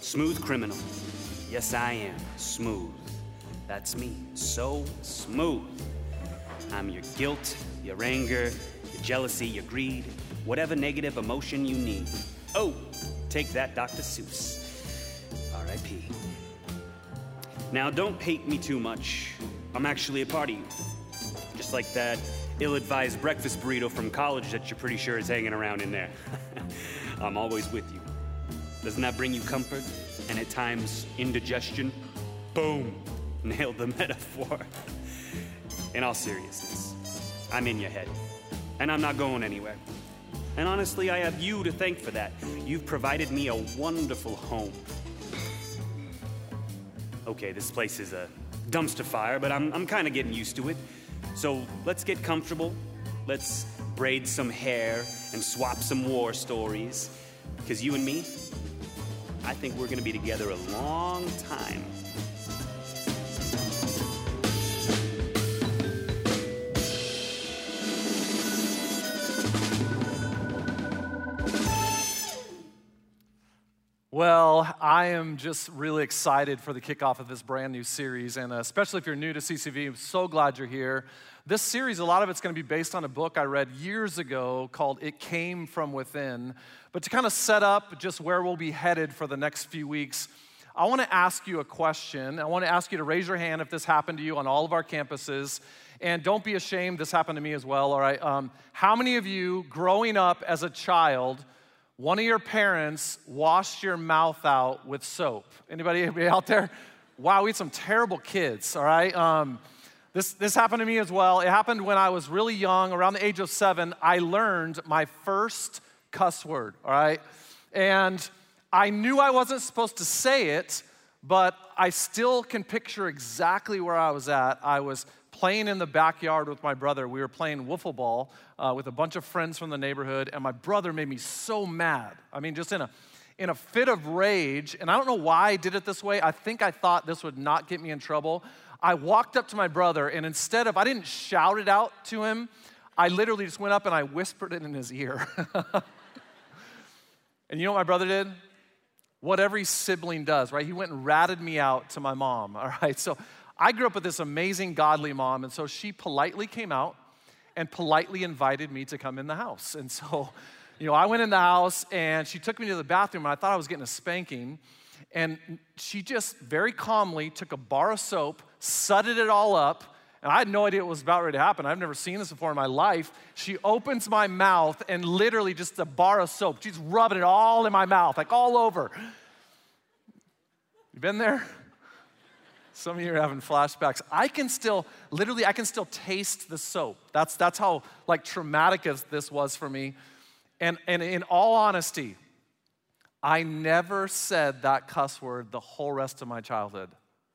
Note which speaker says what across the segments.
Speaker 1: Smooth criminal. Yes, I am. Smooth. That's me. So smooth. I'm your guilt, your anger, your jealousy, your greed, whatever negative emotion you need. Oh, take that, Dr. Seuss. R.I.P. Now, don't hate me too much. I'm actually a part of you. Just like that ill-advised breakfast burrito from college that you're pretty sure is hanging around in there. I'm always with you. Doesn't that bring you comfort? And at times, indigestion? Boom! Nailed the metaphor. In all seriousness, I'm in your head. And I'm not going anywhere. And honestly, I have you to thank for that. You've provided me a wonderful home. Okay, this place is a dumpster fire, but I'm kind of getting used to it. So let's get comfortable. Let's braid some hair and swap some war stories. Because you and me, I think we're going to be together a long time.
Speaker 2: Well, I am just really excited for the kickoff of this brand new series, and especially if you're new to CCV, I'm so glad you're here. This series, a lot of it's going to be based on a book I read years ago called It Came From Within. But to kind of set up just where we'll be headed for the next few weeks, I want to ask you a question. I want to ask you to raise your hand if this happened to you on all of our campuses. And don't be ashamed, this happened to me as well, all right? How many of you, growing up as a child, one of your parents washed your mouth out with soap? Anybody out there? Wow, we had some terrible kids, all right? This happened to me as well. It happened when I was really young, around the age of 7. I learned my first cuss word, all right? And I knew I wasn't supposed to say it, but I still can picture exactly where I was at. I was playing in the backyard with my brother. We were playing wiffle ball with a bunch of friends from the neighborhood, and my brother made me so mad. I mean, just in a fit of rage, and I don't know why I did it this way. I think I thought this would not get me in trouble. I walked up to my brother, and I didn't shout it out to him. I literally just went up and I whispered it in his ear. And you know what my brother did? What every sibling does, right? He went and ratted me out to my mom, all right? So I grew up with this amazing godly mom, and so she politely came out and politely invited me to come in the house. And so, I went in the house, and she took me to the bathroom, and I thought I was getting a spanking. And she just very calmly took a bar of soap, sudded it all up, and I had no idea what was about ready to happen. I've never seen this before in my life. She opens my mouth, and literally just a bar of soap. She's rubbing it all in my mouth, like all over. You been there? Some of you are having flashbacks. I can still taste the soap. That's how traumatic as this was for me. And in all honesty, I never said that cuss word the whole rest of my childhood.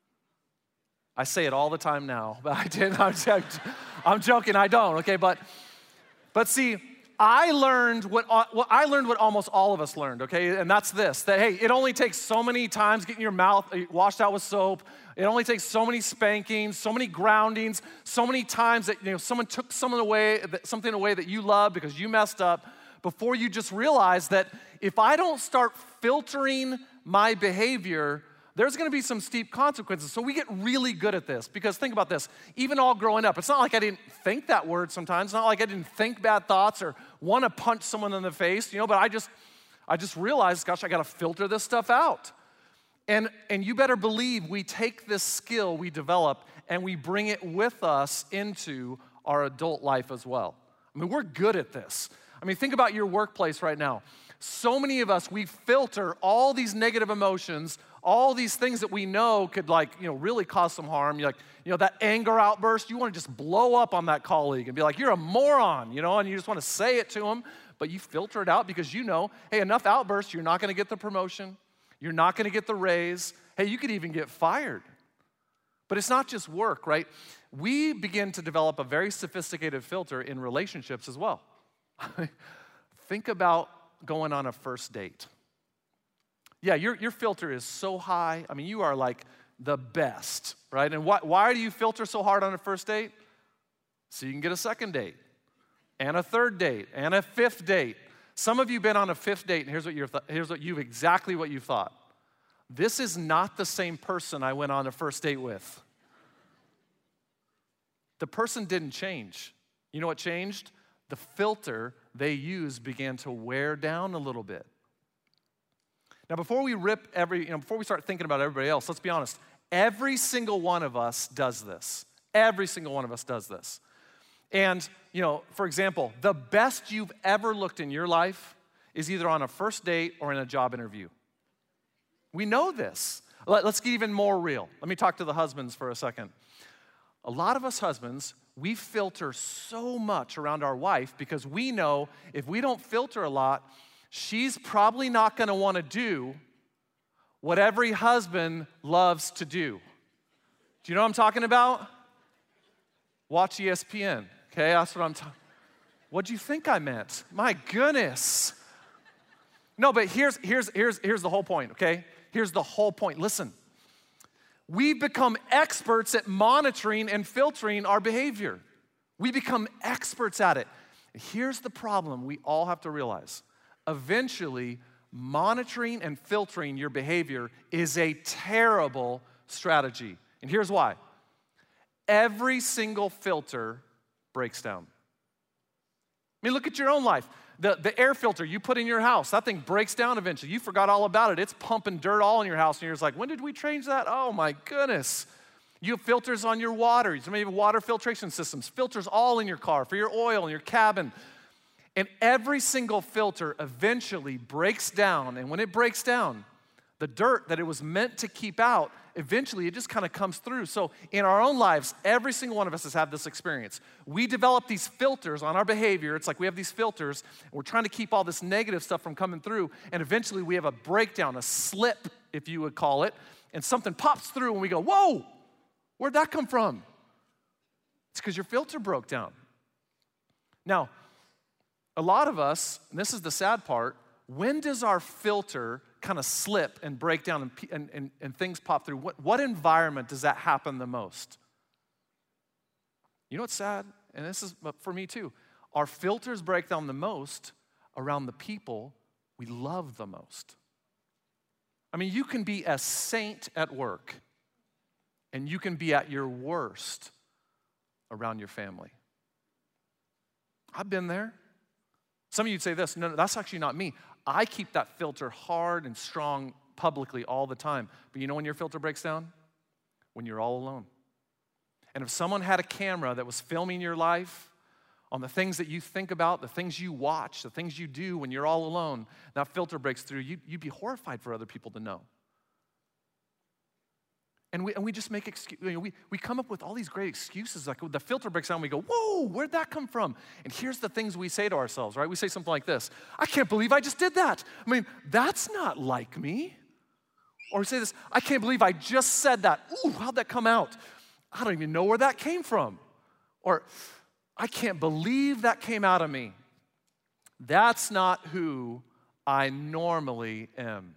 Speaker 2: I say it all the time now, but I didn't. I'm joking. I don't. Okay, but see, I learned what almost all of us learned. Okay, and that's this: that hey, it only takes so many times getting your mouth washed out with soap. It only takes so many spankings, so many groundings, so many times that someone took something away that you love because you messed up, before you just realize that if I don't start filtering my behavior, there's going to be some steep consequences. So we get really good at this, because think about this. Even all growing up, it's not like I didn't think that word sometimes. It's not like I didn't think bad thoughts or want to punch someone in the face, but I just realized, gosh, I got to filter this stuff out. And you better believe we take this skill we develop and we bring it with us into our adult life as well. I mean, we're good at this. I mean, think about your workplace right now. So many of us, we filter all these negative emotions, all these things that we know could really cause some harm. That anger outburst, you want to just blow up on that colleague and be like, you're a moron, and you just want to say it to them, but you filter it out because hey, enough outbursts, you're not going to get the promotion. You're not going to get the raise. Hey, you could even get fired. But it's not just work, right? We begin to develop a very sophisticated filter in relationships as well. Think about going on a first date. Yeah, your filter is so high. I mean, you are like the best, right? And why do you filter so hard on a first date? So you can get a second date, and a third date, and a fifth date. Some of you have been on a fifth date, and here's exactly what you thought. this is not the same person I went on a first date with. The person didn't change. You know what changed? The filter they used began to wear down a little bit. Now, before we before we start thinking about everybody else, let's be honest. Every single one of us does this. Every single one of us does this. And, for example, the best you've ever looked in your life is either on a first date or in a job interview. We know this. Let's get even more real. Let me talk to the husbands for a second. A lot of us husbands, we filter so much around our wife because we know if we don't filter a lot, she's probably not going to want to do what every husband loves to do. Do you know what I'm talking about? Watch ESPN, okay? That's what I'm talking. What'd you think I meant? My goodness. No, but here's the whole point, okay? Here's the whole point. Listen, we become experts at monitoring and filtering our behavior. We become experts at it. Here's the problem we all have to realize. Eventually, monitoring and filtering your behavior is a terrible strategy. And here's why. Every single filter breaks down. I mean, look at your own life. The air filter you put in your house, that thing breaks down eventually. You forgot all about it. It's pumping dirt all in your house, and you're just like, when did we change that? Oh, my goodness. You have filters on your water. You may have water filtration systems, filters all in your car for your oil and your cabin. And every single filter eventually breaks down. And when it breaks down, the dirt that it was meant to keep out, eventually it just kind of comes through. So in our own lives, every single one of us has had this experience. We develop these filters on our behavior. It's like we have these filters, and we're trying to keep all this negative stuff from coming through. And eventually we have a breakdown, a slip, if you would call it. And something pops through and we go, whoa, where'd that come from? It's because your filter broke down. Now, a lot of us, and this is the sad part, when does our filter kind of slip and break down and things pop through? What environment does that happen the most? You know what's sad? And this is for me too. Our filters break down the most around the people we love the most. I mean, you can be a saint at work, and you can be at your worst around your family. I've been there. Some of you would say this, no, that's actually not me. I keep that filter hard and strong publicly all the time. But you know when your filter breaks down? When you're all alone. And if someone had a camera that was filming your life on the things that you think about, the things you watch, the things you do when you're all alone, that filter breaks through, you'd be horrified for other people to know. And we just make excuses. We come up with all these great excuses. Like the filter breaks down, we go, whoa, where'd that come from? And here's the things we say to ourselves, right? We say something like this: I can't believe I just did that. I mean, that's not like me. Or we say this: I can't believe I just said that. Ooh, how'd that come out? I don't even know where that came from. Or I can't believe that came out of me. That's not who I normally am.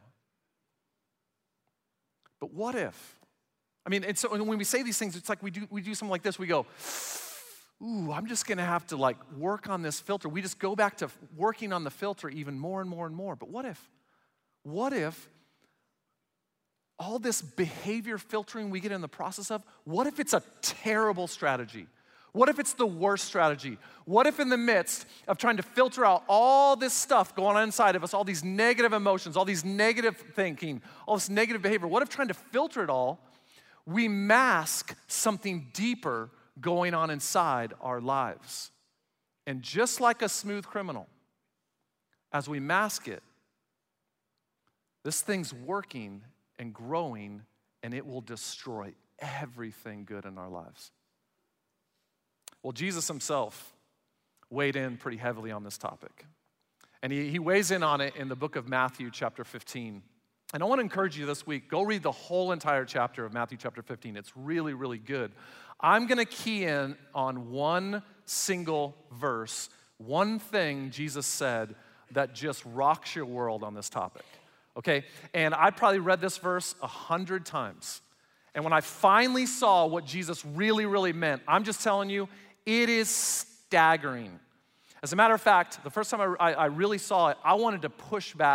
Speaker 2: But what if? I mean, and so when we say these things, it's like we do something like this. We go, ooh, I'm just going to have to work on this filter. We just go back to working on the filter even more and more and more. But what if all this behavior filtering we get in the process of, what if it's a terrible strategy? What if it's the worst strategy? What if in the midst of trying to filter out all this stuff going on inside of us, all these negative emotions, all these negative thinking, all this negative behavior, what if trying to filter it all, we mask something deeper going on inside our lives? And just like a smooth criminal, as we mask it, this thing's working and growing, and it will destroy everything good in our lives. Well, Jesus himself weighed in pretty heavily on this topic. And he weighs in on it in the book of Matthew chapter 15. And I want to encourage you this week, go read the whole entire chapter of Matthew chapter 15. It's really, really good. I'm going to key in on one single verse, one thing Jesus said that just rocks your world on this topic, okay? And I probably read this verse 100 times. And when I finally saw what Jesus really, really meant, I'm just telling you, it is staggering. As a matter of fact, the first time I really saw it, I wanted to push back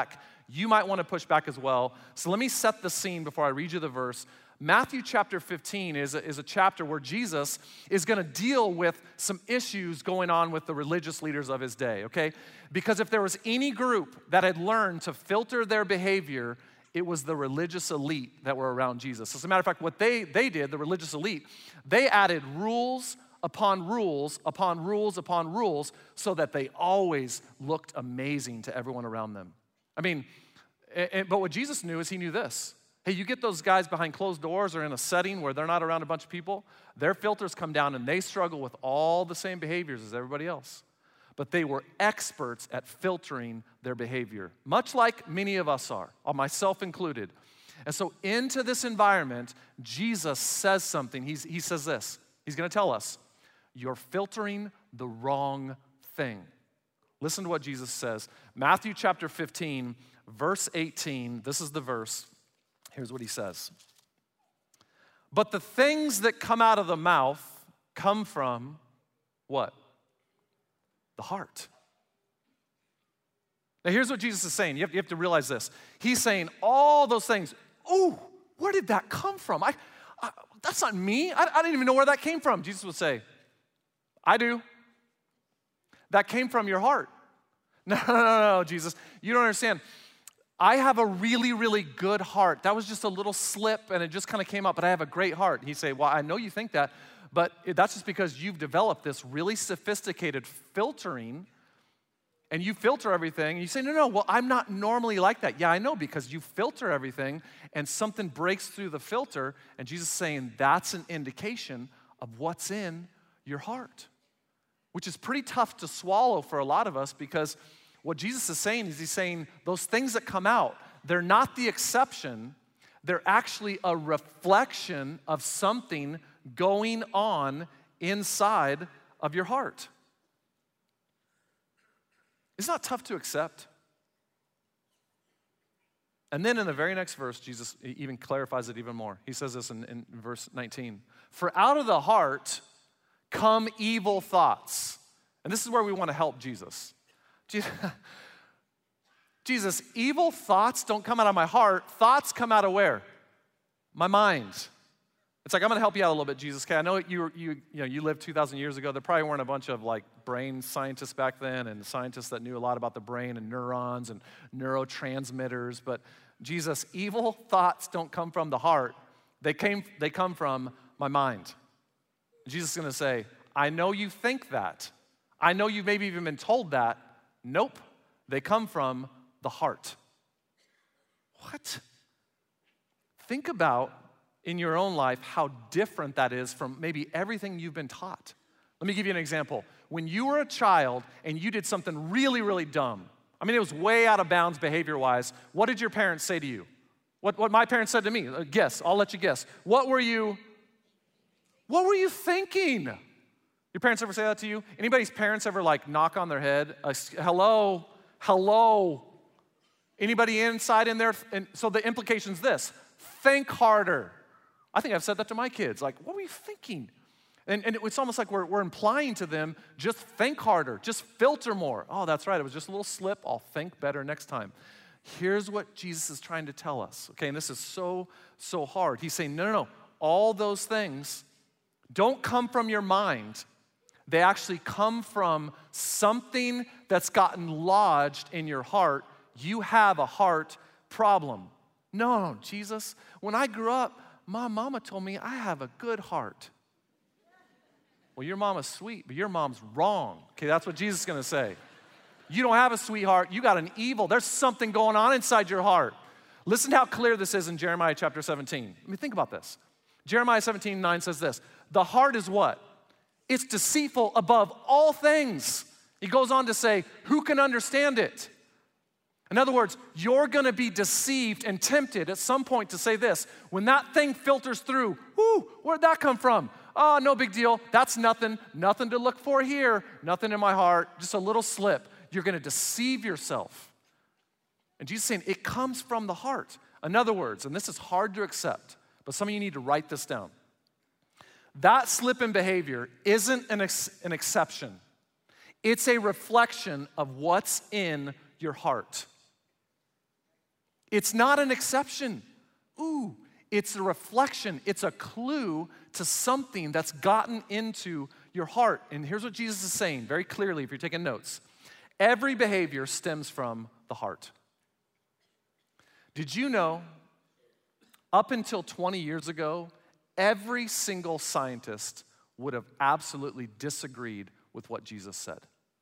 Speaker 2: you might want to push back as well. So let me set the scene before I read you the verse. Matthew chapter 15 is a chapter where Jesus is going to deal with some issues going on with the religious leaders of his day, okay? Because if there was any group that had learned to filter their behavior, it was the religious elite that were around Jesus. As a matter of fact, what they did, the religious elite, they added rules upon rules upon rules upon rules so that they always looked amazing to everyone around them. I mean, but what Jesus knew is he knew this. Hey, you get those guys behind closed doors or in a setting where they're not around a bunch of people, their filters come down and they struggle with all the same behaviors as everybody else. But they were experts at filtering their behavior, much like many of us are, myself included. And so into this environment, Jesus says something. He says this. He's going to tell us, you're filtering the wrong thing. Listen to what Jesus says. Matthew chapter 15, verse 18. This is the verse. Here's what he says. But the things that come out of the mouth come from what? The heart. Now here's what Jesus is saying. You have to realize this. He's saying all those things. Oh, where did that come from? That's not me. I didn't even know where that came from. Jesus would say, I do. That came from your heart. No, Jesus. You don't understand. I have a really, really good heart. That was just a little slip and it just kind of came out, but I have a great heart. And he'd say, well, I know you think that, but that's just because you've developed this really sophisticated filtering and you filter everything. And you say, no, well, I'm not normally like that. Yeah, I know, because you filter everything and something breaks through the filter. And Jesus is saying that's an indication of what's in your heart, which is pretty tough to swallow for a lot of us, because what Jesus is saying is he's saying those things that come out, they're not the exception. They're actually a reflection of something going on inside of your heart. It's not tough to accept. And then in the very next verse, Jesus even clarifies it even more. He says this in verse 19. For out of the heart come evil thoughts. And this is where we want to help Jesus. Jesus, evil thoughts don't come out of my heart. Thoughts come out of where? My mind. It's like, I'm going to help you out a little bit, Jesus. Okay, I know you lived 2,000 years ago. There probably weren't a bunch of like brain scientists back then and scientists that knew a lot about the brain and neurons and neurotransmitters. But Jesus, evil thoughts don't come from the heart. They come from my mind. Jesus is going to say, I know you think that. I know you've maybe even been told that. Nope, they come from the heart. What? Think about in your own life how different that is from maybe everything you've been taught. Let me give you an example. When you were a child and you did something really, really dumb, I mean, it was way out of bounds behavior-wise, what did your parents say to you? What my parents said to me? Guess, I'll let you guess. What were you thinking? Your parents ever say that to you? Anybody's parents ever like knock on their head? Hello? Anybody inside in there? And so the implication's this: think harder. I think I've said that to my kids. Like, what were you thinking? And it's almost like we're implying to them, just think harder, just filter more. Oh, that's right, it was just a little slip. I'll think better next time. Here's what Jesus is trying to tell us, okay? And this is so hard. He's saying, no. All those things don't come from your mind. They actually come from something that's gotten lodged in your heart. You have a heart problem. No, Jesus, when I grew up, my mama told me I have a good heart. Well, your mama's sweet, but your mom's wrong. Okay, that's what Jesus is going to say. You don't have a sweet heart. You got an evil. There's something going on inside your heart. Listen to how clear this is in Jeremiah chapter 17. I mean, think about this. Jeremiah 17:9 says this. The heart is what? It's deceitful above all things. He goes on to say, who can understand it? In other words, you're going to be deceived and tempted at some point to say this. When that thing filters through, where'd that come from? Oh, no big deal. That's nothing to look for here. Nothing in my heart, just a little slip. You're going to deceive yourself. And Jesus is saying it comes from the heart. In other words, and this is hard to accept, but some of you need to write this down. That slip in behavior isn't an exception. It's a reflection of what's in your heart. It's not an exception. Ooh, it's a reflection. It's a clue to something that's gotten into your heart. And here's what Jesus is saying very clearly if you're taking notes. Every behavior stems from the heart. Did you know, up until 20 years ago, every single scientist would have absolutely disagreed with what Jesus said?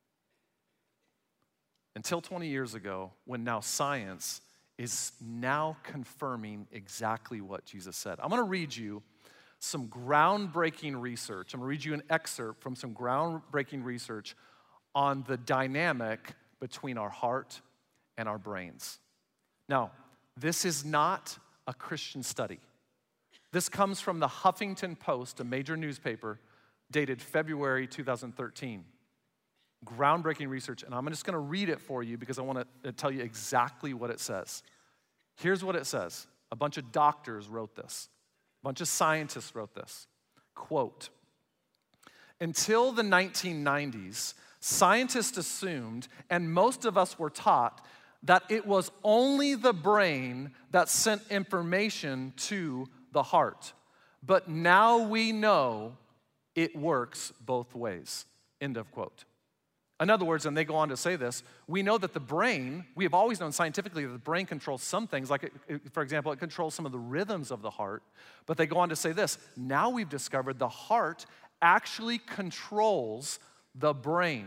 Speaker 2: Until 20 years ago, when now science is now confirming exactly what Jesus said. I'm going to read you some groundbreaking research. I'm going to read you an excerpt from some groundbreaking research on the dynamic between our heart and our brains. Now, this is not a Christian study. This comes from the Huffington Post, a major newspaper, dated February 2013. Groundbreaking research, and I'm just going to read it for you because I want to tell you exactly what it says. Here's what it says. A bunch of doctors wrote this. A bunch of scientists wrote this. Quote, until the 1990s, scientists assumed, and most of us were taught, that it was only the brain that sent information to the heart. But now we know it works both ways. End of quote. In other words, and they go on to say this, we know that the brain, we have always known scientifically that the brain controls some things, like, for example, it controls some of the rhythms of the heart, but they go on to say this, now we've discovered the heart actually controls the brain.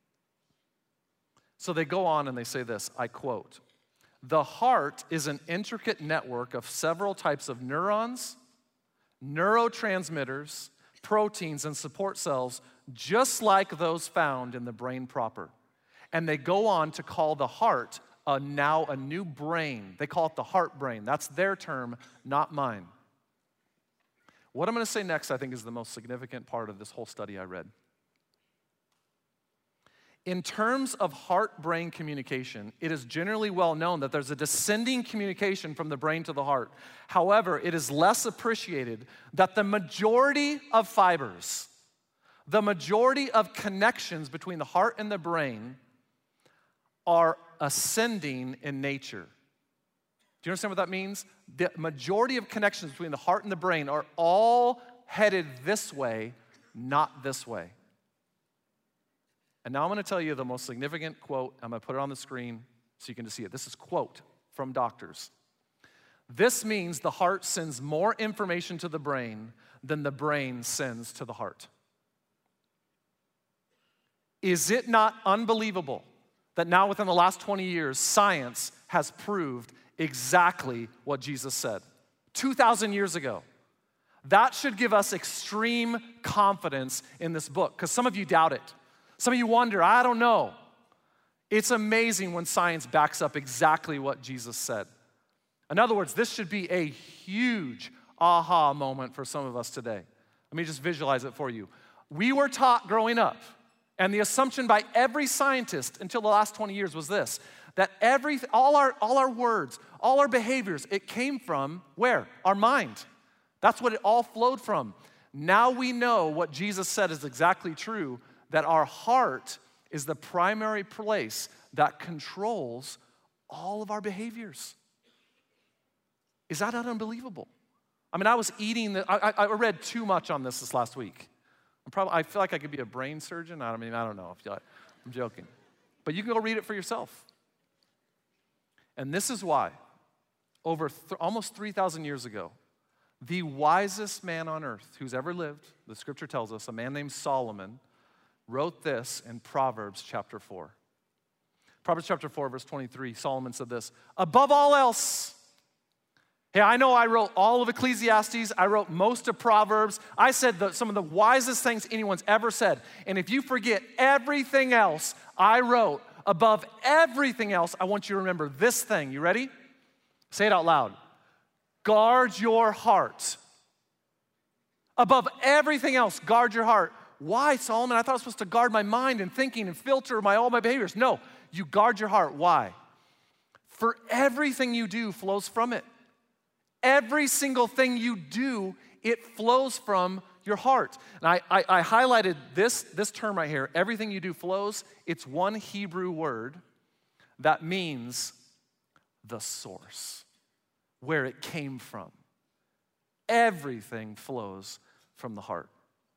Speaker 2: So they go on and they say this, I quote, the heart is an intricate network of several types of neurons, neurotransmitters, proteins, and support cells, just like those found in the brain proper. And they go on to call the heart now a new brain. They call it the heart brain. That's their term, not mine. What I'm going to say next, I think, is the most significant part of this whole study I read. In terms of heart-brain communication, it is generally well known that there's a descending communication from the brain to the heart. However, it is less appreciated that the majority of fibers, the majority of connections between the heart and the brain are ascending in nature. Do you understand what that means? The majority of connections between the heart and the brain are all headed this way, not this way. And now I'm going to tell you the most significant quote. I'm going to put it on the screen so you can just see it. This is a quote from doctors. This means the heart sends more information to the brain than the brain sends to the heart. Is it not unbelievable that now within the last 20 years, science has proved exactly what Jesus said 2,000 years ago? That should give us extreme confidence in this book, because some of you doubt it. Some of you wonder, I don't know. It's amazing when science backs up exactly what Jesus said. In other words, this should be a huge aha moment for some of us today. Let me just visualize it for you. We were taught growing up, and the assumption by every scientist until the last 20 years was this, that all our words, all our behaviors, it came from where? Our mind. That's what it all flowed from. Now we know what Jesus said is exactly true, that our heart is the primary place that controls all of our behaviors. Is that not unbelievable? I mean, I was eating, I read too much on this last week. I feel like I could be a brain surgeon. I don't know. I'm joking. But you can go read it for yourself. And this is why, over almost 3,000 years ago, the wisest man on earth who's ever lived, the scripture tells us, a man named Solomon, wrote this in Proverbs chapter 4. Proverbs chapter 4, verse 23, Solomon said this, above all else, hey, I know I wrote all of Ecclesiastes, I wrote most of Proverbs, I said some of the wisest things anyone's ever said, and if you forget everything else I wrote, above everything else, I want you to remember this thing. You ready? Say it out loud. Guard your heart. Above everything else, guard your heart. Why, Solomon? I thought I was supposed to guard my mind and thinking and filter all my behaviors. No, you guard your heart. Why? For everything you do flows from it. Every single thing you do, it flows from your heart. And I highlighted this term right here. Everything you do flows. It's one Hebrew word that means the source, where it came from. Everything flows from the heart.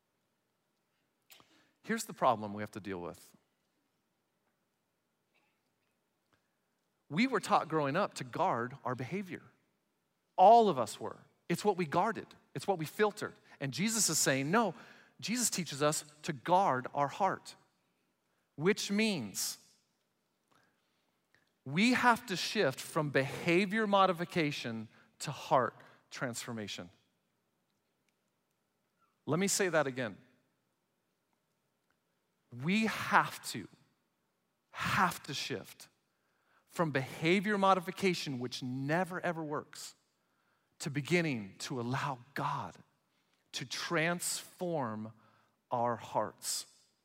Speaker 2: Here's the problem we have to deal with. We were taught growing up to guard our behavior. All of us were. It's what we guarded. It's what we filtered. And Jesus is saying, no, Jesus teaches us to guard our heart, which means we have to shift from behavior modification to heart transformation. Let me say that again. We have to shift from behavior modification, which never ever works, to beginning to allow God to transform our hearts.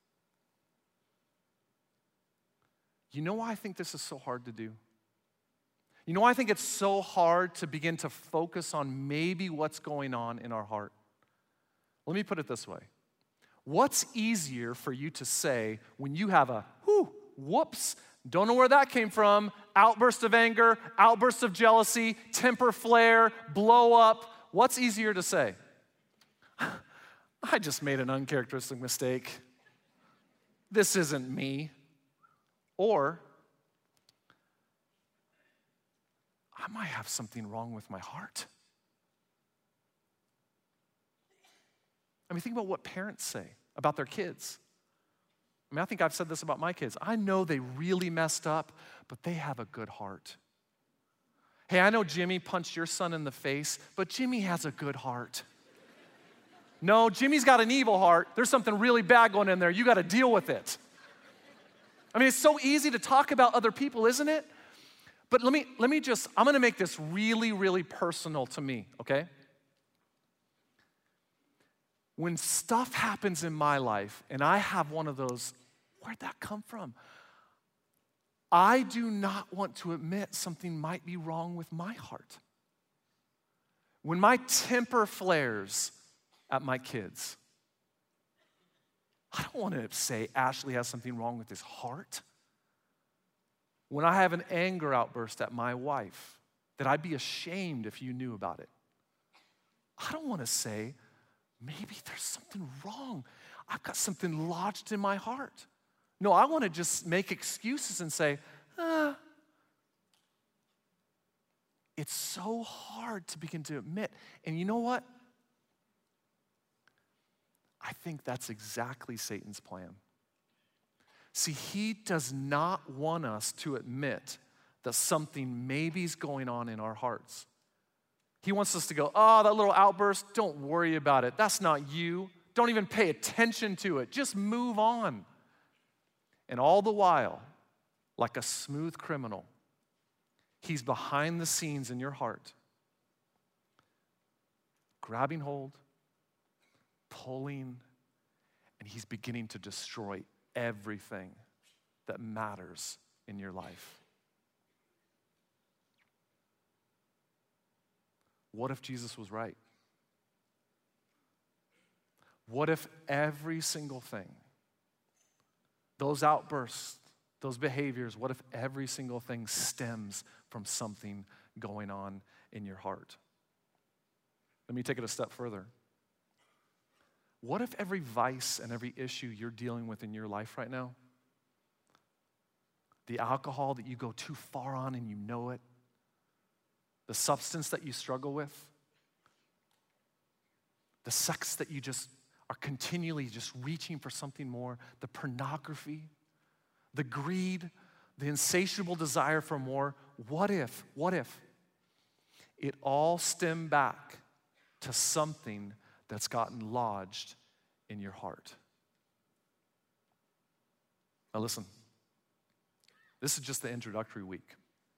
Speaker 2: You know why I think this is so hard to do? You know why I think it's so hard to begin to focus on maybe what's going on in our heart? Let me put it this way. What's easier for you to say when you have a whoops, don't know where that came from, outburst of anger, outburst of jealousy, temper flare, blow up? What's easier to say? I just made an uncharacteristic mistake. This isn't me. Or, I might have something wrong with my heart. I mean, think about what parents say about their kids. I mean, I think I've said this about my kids. I know they really messed up, but they have a good heart. Hey, I know Jimmy punched your son in the face, but Jimmy has a good heart. No, Jimmy's got an evil heart. There's something really bad going in there. You got to deal with it. I mean, it's so easy to talk about other people, isn't it? But I'm going to make this really, really personal to me, okay? When stuff happens in my life and I have one of those, where'd that come from? I do not want to admit something might be wrong with my heart. When my temper flares at my kids, I don't want to say Ashley has something wrong with his heart. When I have an anger outburst at my wife, that I'd be ashamed if you knew about it. I don't want to say, maybe there's something wrong. I've got something lodged in my heart. No, I want to just make excuses and say, It's so hard to begin to admit. And you know what? I think that's exactly Satan's plan. See, he does not want us to admit that something maybe is going on in our hearts. He wants us to go, oh, that little outburst, don't worry about it. That's not you. Don't even pay attention to it. Just move on. And all the while, like a smooth criminal, he's behind the scenes in your heart, grabbing hold, pulling, and he's beginning to destroy everything that matters in your life. What if Jesus was right? What if every single thing, those outbursts, those behaviors, what if every single thing stems from something going on in your heart? Let me take it a step further. What if every vice and every issue you're dealing with in your life right now, the alcohol that you go too far on and you know it, the substance that you struggle with, the sex that you just are continually just reaching for something more, the pornography, the greed, the insatiable desire for more, what if it all stemmed back to something that's gotten lodged in your heart? Now listen, this is just the introductory week.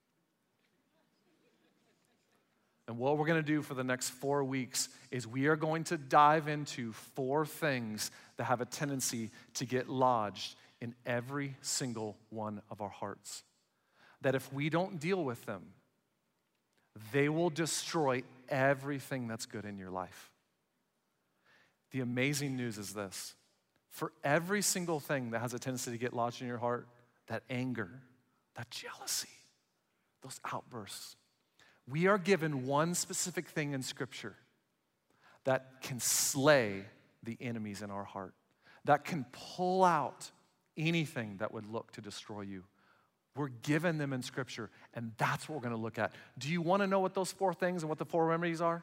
Speaker 2: And what we're going to do for the next 4 weeks is we are going to dive into 4 things that have a tendency to get lodged in every single one of our hearts. That if we don't deal with them, they will destroy everything that's good in your life. The amazing news is this. For every single thing that has a tendency to get lodged in your heart, that anger, that jealousy, those outbursts. We are given one specific thing in Scripture that can slay the enemies in our heart, that can pull out anything that would look to destroy you. We're given them in Scripture, and that's what we're going to look at. Do you want to know what those 4 things and what the 4 remedies are?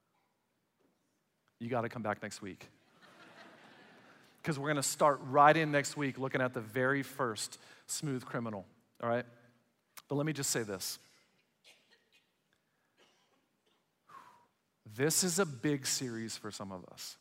Speaker 2: You got to come back next week. Because we're going to start right in next week looking at the very first smooth criminal, all right? But let me just say this. This is a big series for some of us.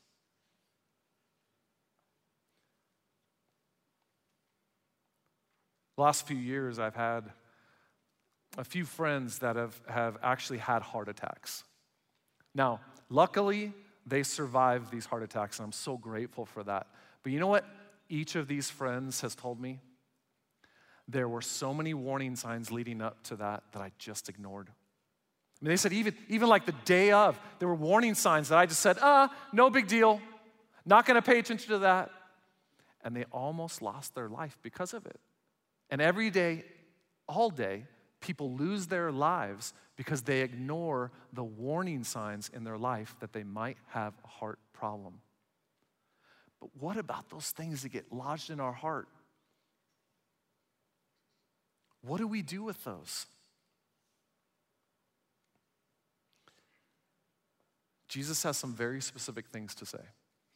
Speaker 2: The last few years, I've had a few friends that have actually had heart attacks. Now, luckily, they survived these heart attacks, and I'm so grateful for that. But you know what each of these friends has told me? There were so many warning signs leading up to that I just ignored. I mean, they said even like the day of, there were warning signs that I just said, no big deal. Not going to pay attention to that. And they almost lost their life because of it. And every day, all day, people lose their lives because they ignore the warning signs in their life that they might have a heart problem. But what about those things that get lodged in our heart? What do we do with those? Jesus has some very specific things to say.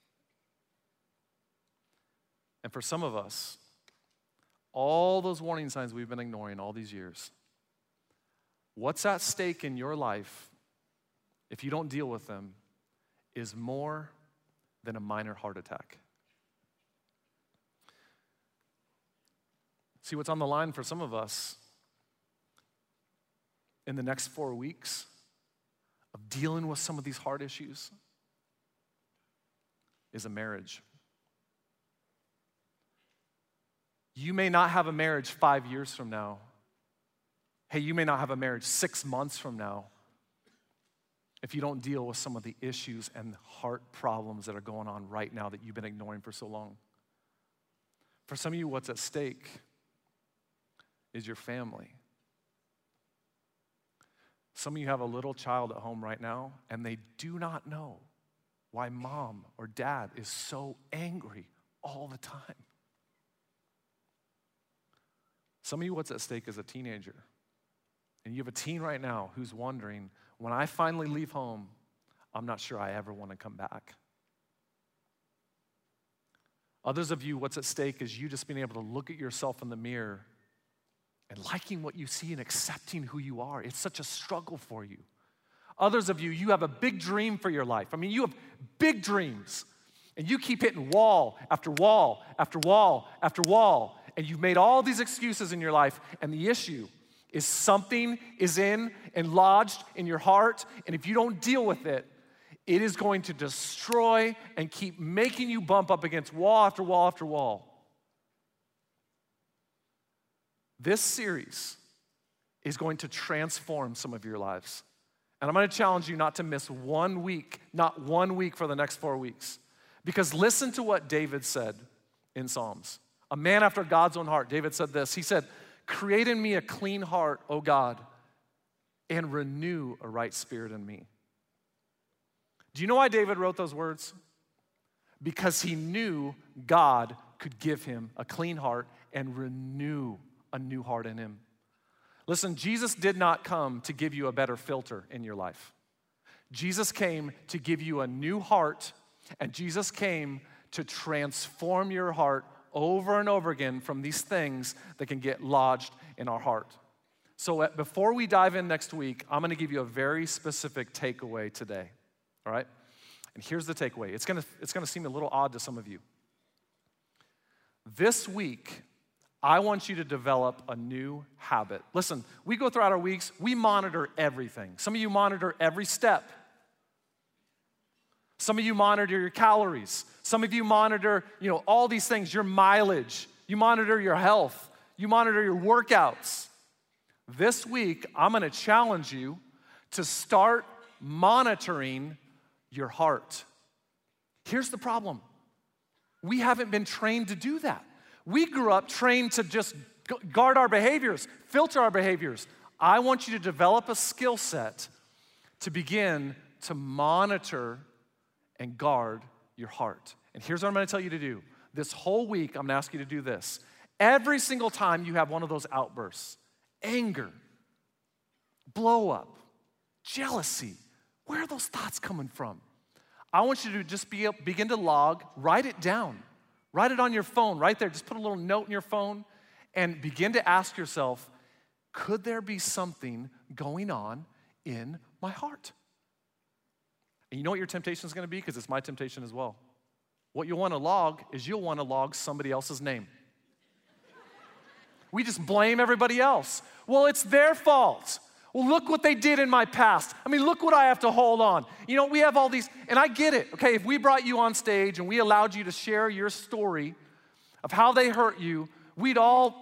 Speaker 2: And for some of us, all those warning signs we've been ignoring all these years, what's at stake in your life, if you don't deal with them, is more than a minor heart attack. See, what's on the line for some of us in the next 4 weeks of dealing with some of these hard issues is a marriage. You may not have a marriage 5 years from now. Hey, you may not have a marriage 6 months from now if you don't deal with some of the issues and heart problems that are going on right now that you've been ignoring for so long. For some of you, what's at stake is your family. Some of you have a little child at home right now, and they do not know why mom or dad is so angry all the time. Some of you, what's at stake is a teenager. And you have a teen right now who's wondering, when I finally leave home, I'm not sure I ever want to come back. Others of you, what's at stake is you just being able to look at yourself in the mirror and liking what you see and accepting who you are. It's such a struggle for you. Others of you, you have a big dream for your life. I mean, you have big dreams. And you keep hitting wall after wall after wall after wall. And you've made all these excuses in your life. And the issue is something is in and lodged in your heart. And if you don't deal with it, it is going to destroy and keep making you bump up against wall after wall after wall. This series is going to transform some of your lives. And I'm going to challenge you not to miss 1 week, not 1 week for the next 4 weeks. Because listen to what David said in Psalms. A man after God's own heart. David said this. He said, "Create in me a clean heart, O God, and renew a right spirit in me." Do you know why David wrote those words? Because he knew God could give him a clean heart and renew a new heart in him. Listen, Jesus did not come to give you a better filter in your life. Jesus came to give you a new heart, and Jesus came to transform your heart over and over again from these things that can get lodged in our heart. So before we dive in next week, I'm going to give you a very specific takeaway today, all right? And here's the takeaway. It's going to seem a little odd to some of you. This week, I want you to develop a new habit. Listen, we go throughout our weeks, we monitor everything. Some of you monitor every step. Some of you monitor your calories. Some of you monitor, all these things, your mileage. You monitor your health. You monitor your workouts. This week, I'm going to challenge you to start monitoring your heart. Here's the problem. We haven't been trained to do that. We grew up trained to just guard our behaviors, filter our behaviors. I want you to develop a skill set to begin to monitor and guard your heart. And here's what I'm going to tell you to do. This whole week, I'm going to ask you to do this. Every single time you have one of those outbursts, anger, blow up, jealousy, where are those thoughts coming from? I want you to just begin to log, write it down. Write it on your phone right there. Just put a little note in your phone and begin to ask yourself, could there be something going on in my heart? And you know what your temptation is going to be? Because it's my temptation as well. What you'll want to log is you'll want to log somebody else's name. We just blame everybody else. Well, it's their fault. Well, look what they did in my past. I mean, look what I have to hold on. You know, we have all these, and I get it, okay? If we brought you on stage and we allowed you to share your story of how they hurt you, we'd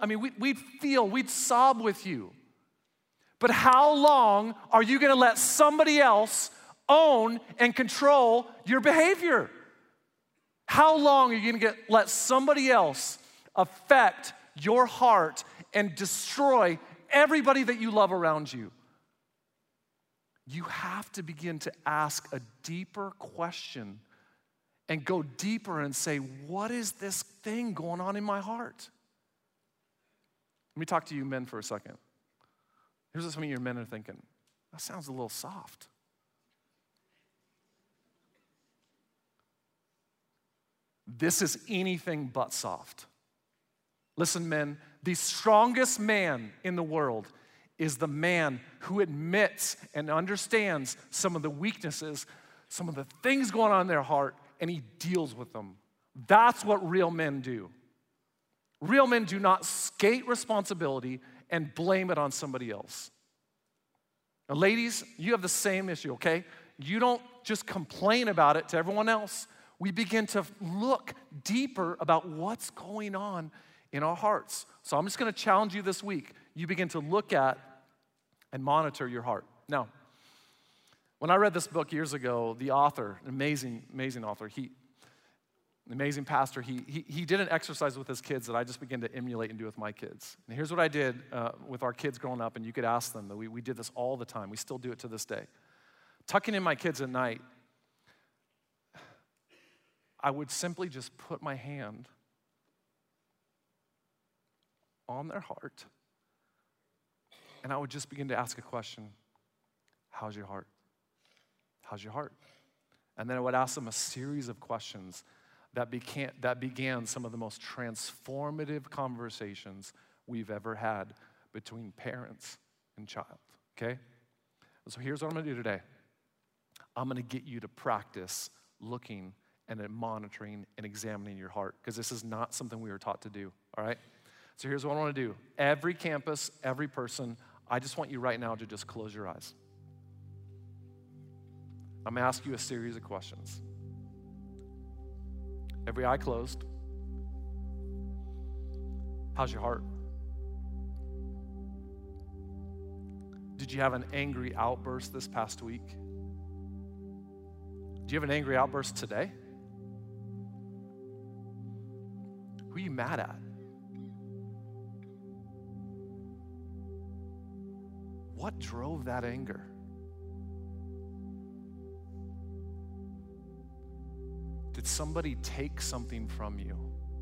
Speaker 2: sob with you. But how long are you going to let somebody else own and control your behavior? How long are you going to let somebody else affect your heart and destroy everybody that you love around you? You have to begin to ask a deeper question and go deeper and say, what is this thing going on in my heart? Let me talk to you men for a second. Here's what some of your men are thinking. That sounds a little soft. This is anything but soft. Listen, men, the strongest man in the world is the man who admits and understands some of the weaknesses, some of the things going on in their heart, and he deals with them. That's what real men do. Real men do not skate responsibility and blame it on somebody else. Now, ladies, you have the same issue, okay? You don't just complain about it to everyone else. We begin to look deeper about what's going on in our hearts. So I'm just going to challenge you this week. You begin to look at and monitor your heart. Now, when I read this book years ago, the author, an amazing author, an amazing pastor, he did an exercise with his kids that I just began to emulate and do with my kids. And here's what I did with our kids growing up, and you could ask them. We did this all the time. We still do it to this day. Tucking in my kids at night, I would simply just put my hand on their heart, and I would just begin to ask a question. How's your heart? How's your heart? And then I would ask them a series of questions that began some of the most transformative conversations we've ever had between parents and child, okay? So here's what I'm gonna do today. I'm gonna get you to practice looking and monitoring and examining your heart, because this is not something we were taught to do, all right? So here's what I want to do. Every campus, every person, I just want you right now to just close your eyes. I'm going to ask you a series of questions. Every eye closed. How's your heart? Did you have an angry outburst this past week? Do you have an angry outburst today? Who are you mad at? What drove that anger? Did somebody take something from you?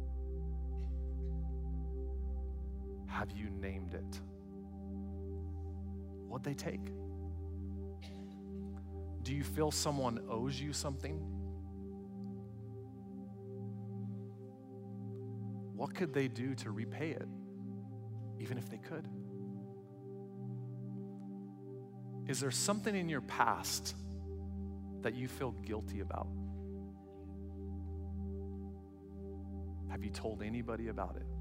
Speaker 2: Have you named it? What'd they take? Do you feel someone owes you something? What could they do to repay it, even if they could? Is there something in your past that you feel guilty about? Have you told anybody about it?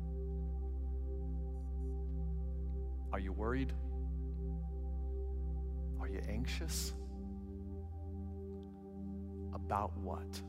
Speaker 2: Are you worried? Are you anxious? About what?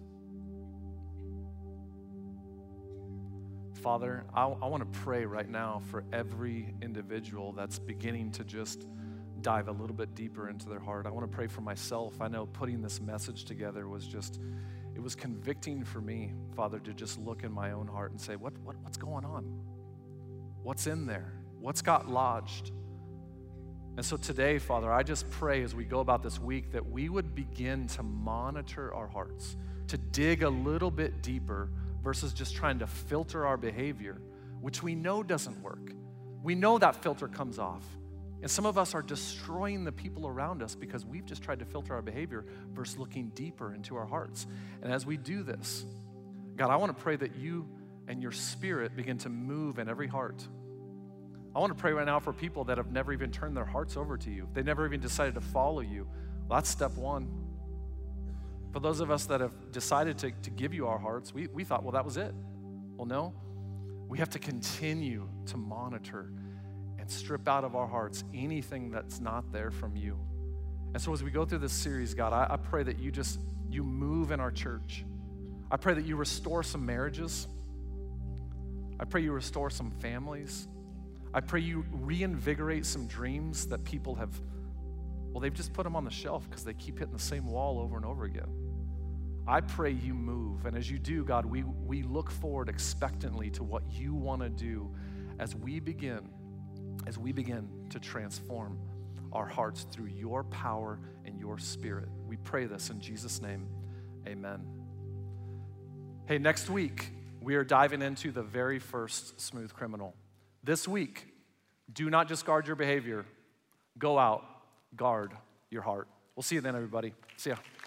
Speaker 2: Father, I want to pray right now for every individual that's beginning to just dive a little bit deeper into their heart. I want to pray for myself. I know putting this message together was it was convicting for me, Father, to just look in my own heart and say, what's going on? What's in there? What's got lodged? And so today, Father, I just pray as we go about this week that we would begin to monitor our hearts, to dig a little bit deeper versus just trying to filter our behavior, which we know doesn't work. We know that filter comes off. And some of us are destroying the people around us because we've just tried to filter our behavior versus looking deeper into our hearts. And as we do this, God, I want to pray that you and your Spirit begin to move in every heart. I want to pray right now for people that have never even turned their hearts over to you. They never even decided to follow you. Well, that's step one. For those of us that have decided to give you our hearts, we thought, well, that was it. Well, no. We have to continue to monitor and strip out of our hearts anything that's not there from you. And so as we go through this series, God, I pray that you move in our church. I pray that you restore some marriages. I pray you restore some families. I pray you reinvigorate some dreams that people have, well, they've just put them on the shelf because they keep hitting the same wall over and over again. I pray you move. And as you do, God, we look forward expectantly to what you want to do as we begin to transform our hearts through your power and your Spirit. We pray this in Jesus' name. Amen. Hey, next week, we are diving into the very first Smooth Criminal. This week, do not just guard your behavior. Go out, guard your heart. We'll see you then, everybody. See ya.